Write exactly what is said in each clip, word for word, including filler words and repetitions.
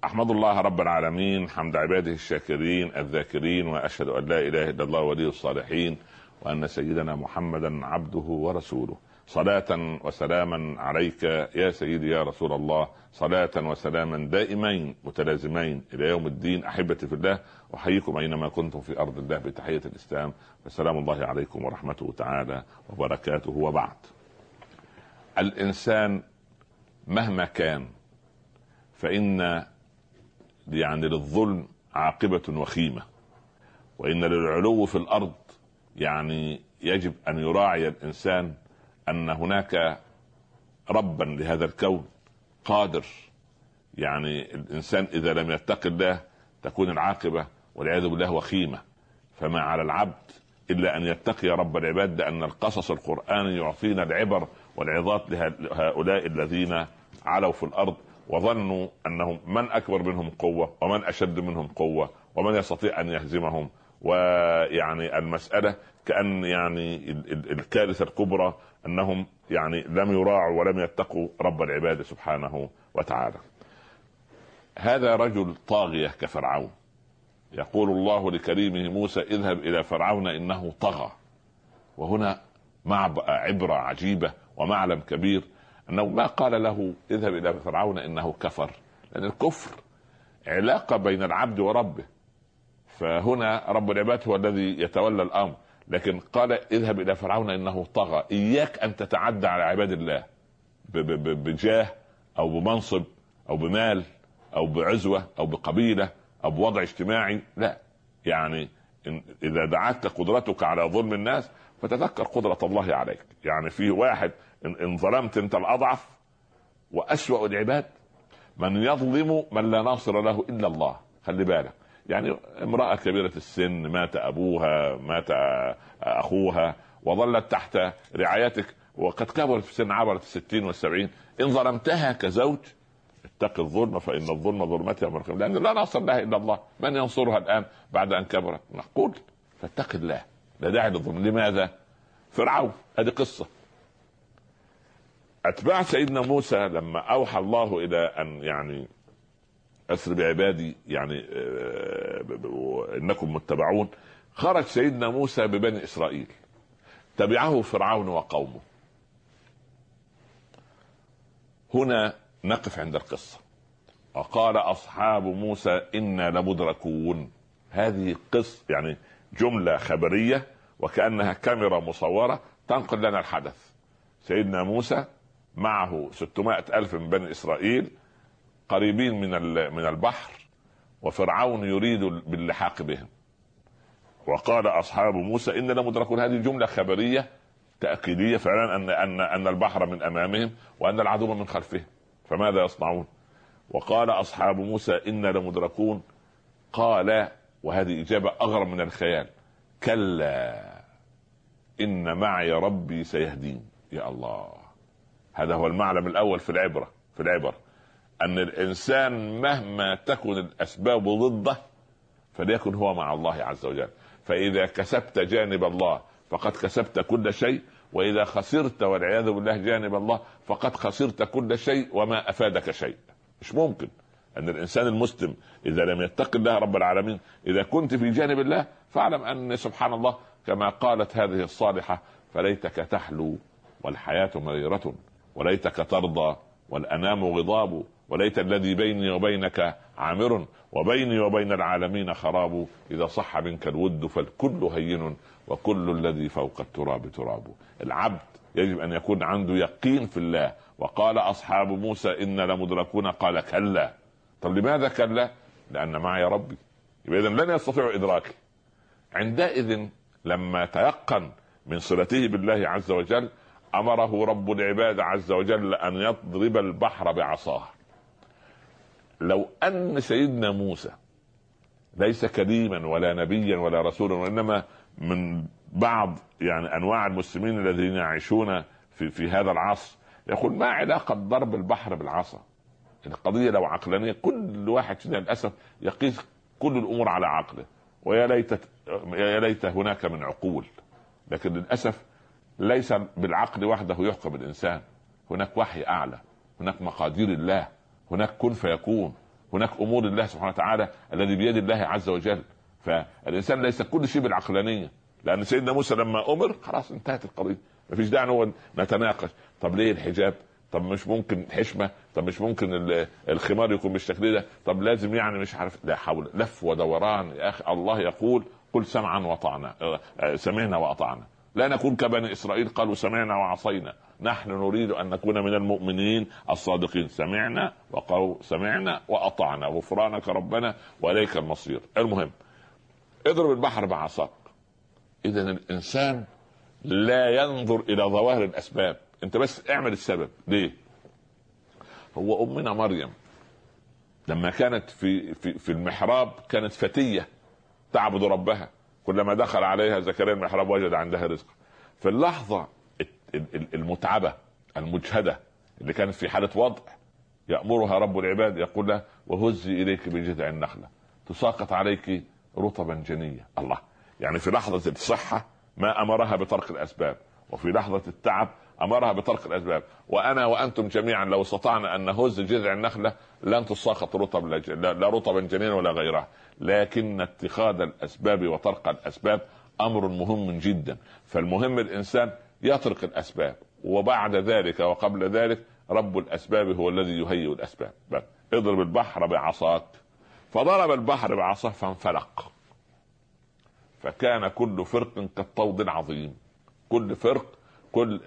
أحمد الله رب العالمين حمد عباده الشاكرين الذاكرين، وأشهد أن لا إله إلا الله ولي الصالحين، وأن سيدنا محمدا عبده ورسوله. صلاة وسلاما عليك يا سيدي يا رسول الله، صلاة وسلاما دائمين متلازمين إلى يوم الدين. أحبتي في الله، أحييكم أينما كنتم في أرض الله بتحية الإسلام، والسلام الله عليكم ورحمته تعالى وبركاته. وبعد، الإنسان مهما كان فإن يعني للظلم عاقبة وخيمة، وإن للعلو في الأرض يعني يجب أن يراعي الإنسان أن هناك ربا لهذا الكون قادر. يعني الإنسان إذا لم يتق الله تكون العاقبة والعياذ بالله وخيمة. فما على العبد إلا أن يتقي رب العباد، لأن القصص القرآني يعطينا العبر والعظات لهؤلاء الذين علوا في الأرض وظنوا أنهم من أكبر منهم قوة ومن أشد منهم قوة ومن يستطيع أن يهزمهم. ويعني المسألة كأن يعني الكارثة الكبرى أنهم يعني لم يراعوا ولم يتقوا رب العباد سبحانه وتعالى. هذا رجل طاغية كفرعون، يقول الله لكريمه موسى: اذهب إلى فرعون إنه طغى. وهنا مع عبرة عجيبة ومعلم كبير، أنه ما قال له اذهب إلى فرعون إنه كفر، لأن الكفر علاقة بين العبد وربه، فهنا رب العباد هو الذي يتولى الأمر. لكن قال اذهب إلى فرعون إنه طغى. إياك أن تتعدى على عباد الله بجاه أو بمنصب أو بمال أو بعزوة أو بقبيلة أو بوضع اجتماعي، لا. يعني إذا دعتك قدرتك على ظلم الناس فتذكر قدرة الله عليك. يعني في واحد إن ظلمت أنت الأضعف، وأسوأ العباد من يظلم من لا ناصر له إلا الله. خلي بالك، يعني امرأة كبيرة السن مات أبوها مات أخوها وظلت تحت رعايتك وقد كبرت في السن، عبرت الستين والسبعين، إن ظلمتها كزوج اتق الظلم فإن الظلم ظلمات يوم القيامة، لأن لا ناصر لها إلا الله. من ينصرها الآن بعد أن كبرت؟ نقول فاتق الله، لا داعي للظلم. لماذا؟ فرعون، هذه قصة. أتباع سيدنا موسى لما أوحى الله إلى أن يعني أسر بعبادي يعني إنكم متبعون، خرج سيدنا موسى ببني إسرائيل، تبعه فرعون وقومه. هنا نقف عند القصة. وقال أصحاب موسى إنا لمدركون. هذه قصة يعني جملة خبرية وكأنها كاميرا مصورة تنقل لنا الحدث. سيدنا موسى معه ستمائة ألف من بني إسرائيل قريبين من من البحر، وفرعون يريد باللحاق بهم. وقال أصحاب موسى إننا لمدركون. هذه جملة خبرية تأكيدية فعلا أن أن أن البحر من أمامهم وأن العدو من خلفهم، فماذا يصنعون؟ وقال أصحاب موسى إنا لمدركون. قال، وهذه إجابة أغرب من الخيال: كلا إن معي ربي سيهدين. يا الله، هذا هو المعلم الأول في العبرة في العبر أن الإنسان مهما تكن الأسباب ضده فليكن هو مع الله عز وجل. فإذا كسبت جانب الله فقد كسبت كل شيء، وإذا خسرت والعياذ بالله جانب الله فقد خسرت كل شيء وما أفادك شيء. مش ممكن أن الإنسان المسلم إذا لم يتق الله رب العالمين، إذا كنت في جانب الله فاعلم أن سبحان الله كما قالت هذه الصالحة: فليتك تحلو والحياة مريرة، وليتك ترضى والأنام غضاب، وليت الذي بيني وبينك عامر، وبيني وبين العالمين خراب، إذا صح منك الود فالكل هين، وكل الذي فوق التراب تراب. العبد يجب أن يكون عنده يقين في الله. وقال أصحاب موسى إنا لمدركون. قال كلا. طب لماذا كلا؟ لأن معي ربي. يبقى إذن لن يستطيع إدراكي. عندئذ لما تيقن من صلته بالله عز وجل أمره رب العباد عز وجل أن يضرب البحر بعصاه. لو أن سيدنا موسى ليس كريما ولا نبيا ولا رسولا، وإنما من بعض يعني أنواع المسلمين الذين يعيشون في, في هذا العصر، يقول ما علاقة ضرب البحر بالعصا؟ القضية لو عقلانية كل واحد فينا للأسف يقيس كل الأمور على عقله، ويا ليت يا ليت هناك من عقول. لكن للأسف ليس بالعقل وحده يحكم الإنسان، هناك وحي أعلى، هناك مقادير الله، هناك كن فيكون، هناك امور الله سبحانه وتعالى الذي بيد الله عز وجل. فالانسان ليس كل شيء بالعقلانيه، لان سيدنا موسى لما امر خلاص انتهت القضيه، ما فيش داعي نقعد نتناقش. طب ليه الحجاب؟ طب مش ممكن حشمه؟ طب مش ممكن الخمار يكون بالشكل ده؟ طب لازم يعني مش عارف. لا حول، لف ودوران يا اخي. الله يقول قل سمعا وطعنا، سمعنا واطعنا، لا نكون كبني اسرائيل قالوا سمعنا وعصينا، نحن نريد ان نكون من المؤمنين الصادقين، سمعنا وقالوا سمعنا واطعنا، غفرانك ربنا واليك المصير. المهم اضرب البحر بعصاك. اذا الانسان لا ينظر الى ظواهر الاسباب، انت بس اعمل السبب. ليه؟ هو امنا مريم لما كانت في في في المحراب كانت فتيه تعبد ربها، كلما دخل عليها زكريا المحراب وجد عندها رزق. في اللحظه المتعبه المجهده اللي كانت في حاله وضع، يأمرها رب العباد يقول لها وهزي اليك بجذع النخله تساقط عليك رطبا جنيا. الله، يعني في لحظه الصحه ما امرها بترك الاسباب، وفي لحظه التعب امرها بترك الاسباب. وانا وانتم جميعا لو استطعنا ان نهز جذع النخله لن تساقط رطب، لا رطبا جنينا ولا غيرها. لكن اتخاذ الاسباب وترك الاسباب امر مهم جدا. فالمهم الانسان يترك الاسباب، وبعد ذلك وقبل ذلك رب الاسباب هو الذي يهيئ الاسباب. بس اضرب البحر بعصاك. فضرب البحر بعصاه فانفلق، فكان كل فرق كالطود العظيم. كل فرق، كل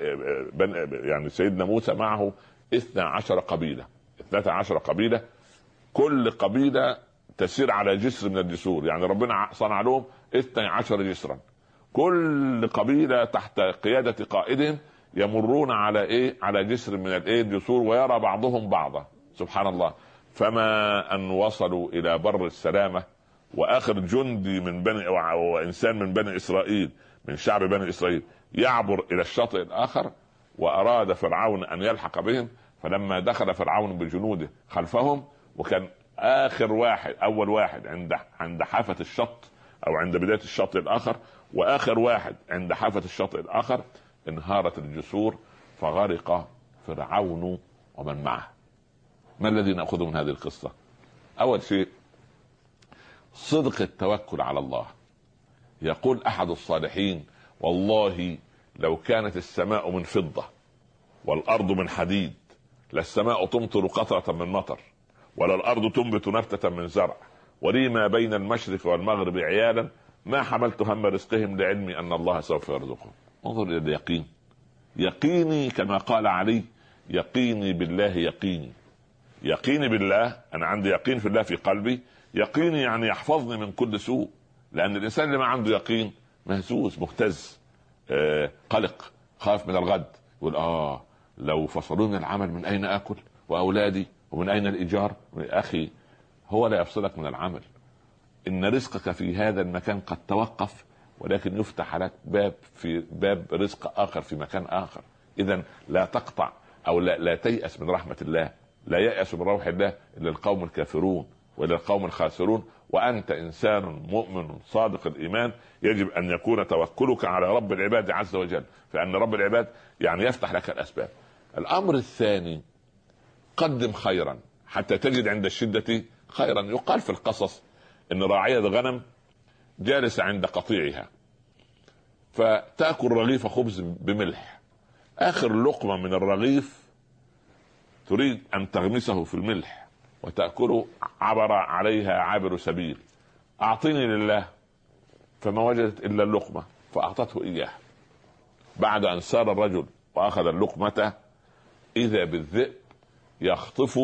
يعني سيدنا موسى معه اثنى عشر قبيلة، اثنتا عشر قبيلة، كل قبيلة تسير على جسر من الجسور، يعني ربنا صنع لهم اثني عشر جسرا، كل قبيلة تحت قيادة قائدهم يمرون على ايه؟ على جسر من الايه؟ الجسور، ويرى بعضهم بعضا. سبحان الله. فما ان وصلوا الى بر السلامة، واخر جندي من بني وانسان من بني اسرائيل، من شعب بني اسرائيل، يعبر الى الشاطئ الاخر، واراد فرعون ان يلحق بهم. فلما دخل فرعون بجنوده خلفهم، وكان اخر واحد اول واحد عند عند حافة الشط او عند بداية الشاطئ الاخر، واخر واحد عند حافة الشاطئ الاخر، انهارت الجسور فغرق فرعون ومن معه. ما الذي نأخذه من هذه القصة؟ اول شيء صدق التوكل على الله. يقول احد الصالحين والله لو كانت السماء من فضة والارض من حديد للسماء تمطر قطرة من مطر، ولا الارض تنبت نبتة من زرع، ولي ما بين المشرق والمغرب عيالا ما حملت هم رزقهم لعلمي ان الله سوف يرزقهم. انظر الى اليقين. يقيني كما قال علي، يقيني بالله يقيني. يقيني بالله، انا عندي يقين في الله في قلبي. يقيني يعني يحفظني من كل سوء، لان الانسان اللي ما عنده يقين مهزوز مهتز آه، قلق، خاف من الغد، يقول اه لو فصلوني العمل من اين اكل، واولادي ومن اين الايجار. اخي هو لا يفصلك من العمل، ان رزقك في هذا المكان قد توقف، ولكن يفتح لك باب في باب رزق اخر في مكان اخر. اذا لا تقطع او لا, لا تيأس من رحمة الله. لا يأس من روح الله الا القوم الكافرون والى القوم الخاسرون. وانت انسان مؤمن صادق الايمان، يجب ان يكون توكلك على رب العباد عز وجل، فان رب العباد يعني يفتح لك الاسباب. الامر الثاني قدم خيرا حتى تجد عند الشدة خيرا. يقال في القصص ان راعية غنم جالسة عند قطيعها فتأكل رغيف خبز بملح، اخر لقمة من الرغيف تريد ان تغمسه في الملح وتأكله، عبر عليها عابر سبيل، اعطيني لله، فما وجدت الا اللقمة فاعطته اياه. بعد ان سار الرجل واخذ اللقمة اذا بالذئب يخطف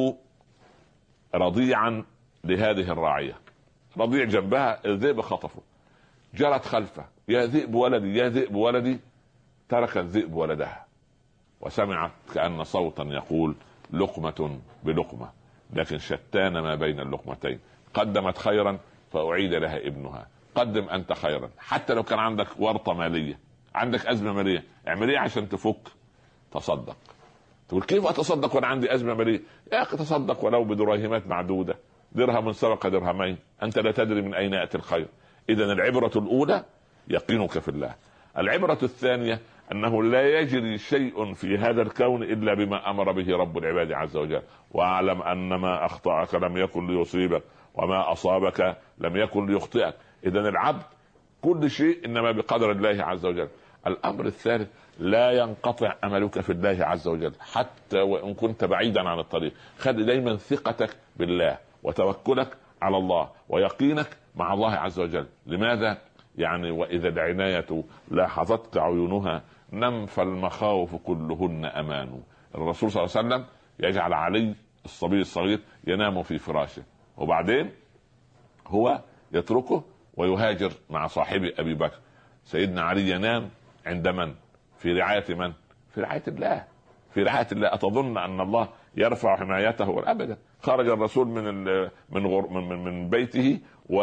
رضيعا لهذه الراعية، رضيع جنبها، الذئب خطفه، جرت خلفه، يا ذئب ولدي يا ذئب ولدي. ترك الذئب ولدها وسمعت كأن صوتا يقول لقمة بلقمة، لكن شتان ما بين اللقمتين. قدمت خيرا فأعيد لها ابنها. قدم أنت خيرا، حتى لو كان عندك ورطة مالية، عندك أزمة مالية، اعمليه عشان تفك. تصدق. تقول كيف أتصدق وأنا عندي أزمة مالية؟ يا أخي تصدق ولو بدراهمات معدودة، درهم سرق درهمين، أنت لا تدري من أين يأتي الخير. إذن العبرة الأولى يقينك في الله. العبرة الثانية أنه لا يجري شيء في هذا الكون إلا بما أمر به رب العباد عز وجل. واعلم أن ما أخطأك لم يكن ليصيبك وما أصابك لم يكن ليخطئك. إذن العبد كل شيء إنما بقدر الله عز وجل. الأمر الثالث، لا ينقطع أملك في الله عز وجل حتى وإن كنت بعيدا عن الطريق. خلي دايما ثقتك بالله وتوكلك على الله ويقينك مع الله عز وجل. لماذا؟ يعني وإذا العناية لاحظتك عيونها نم فالمخاوف كلهن أمان. الرسول صلى الله عليه وسلم يجعل علي الصبي الصغير ينام في فراشه وبعدين هو يتركه ويهاجر مع صاحبه أبي بكر. سيدنا علي ينام عند من؟ في رعاية من؟ في رعاية الله، في رعاية الله. أتظن أن الله يرفع حمايته؟ أبدا. خرج الرسول من من غر من من بيته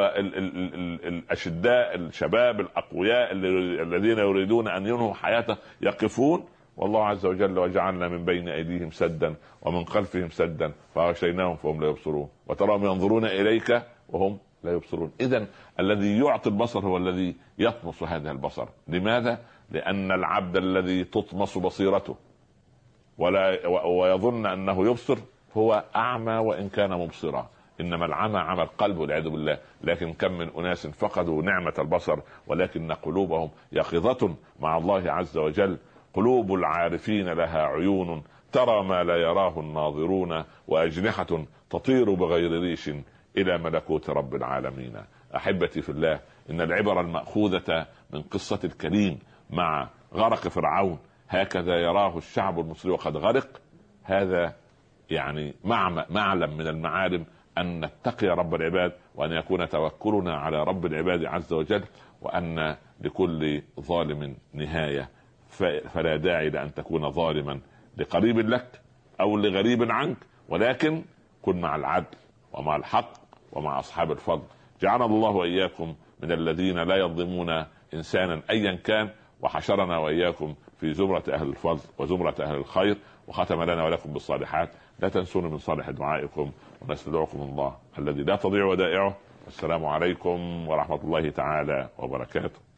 والأشداء الشباب الأقوياء الذين يريدون أن ينهوا حياته يقفون، والله عز وجل وجعلنا من بين أيديهم سدا ومن خلفهم سدا فغشيناهم فهم لا يبصرون وتراهم ينظرون إليك وهم لا يبصرون. إذن الذي يعطي البصر هو الذي يطمس هذا البصر. لماذا؟ لأن العبد الذي تطمس بصيرته ولا ويظن أنه يبصر هو أعمى وإن كان مبصرا. إنما العمى عمى القلب والعياذ بالله. لكن كم من أناس فقدوا نعمة البصر ولكن قلوبهم يقظة مع الله عز وجل. قلوب العارفين لها عيون ترى ما لا يراه الناظرون وأجنحة تطير بغير ريش إلى ملكوت رب العالمين. أحبتي في الله، إن العبر المأخوذة من قصة الكريم مع غرق فرعون هكذا يراه الشعب المصري وقد غرق. هذا يعني معلم من المعالم أن نتقي رب العباد وأن يكون توكلنا على رب العباد عز وجل، وأن لكل ظالم نهاية، فلا داعي لأن تكون ظالما لقريب لك أو لغريب عنك، ولكن كن مع العدل ومع الحق ومع أصحاب الفضل. جعلنا الله وإياكم من الذين لا يظلمون إنسانا أيا كان، وحشرنا وإياكم في زمرة أهل الفضل وزمرة أهل الخير، وختم لنا ولكم بالصالحات. لا تنسون من صالح دعائكم، ونستودعكم الله الذي لا تضيع ودائعه. السلام عليكم ورحمة الله تعالى وبركاته.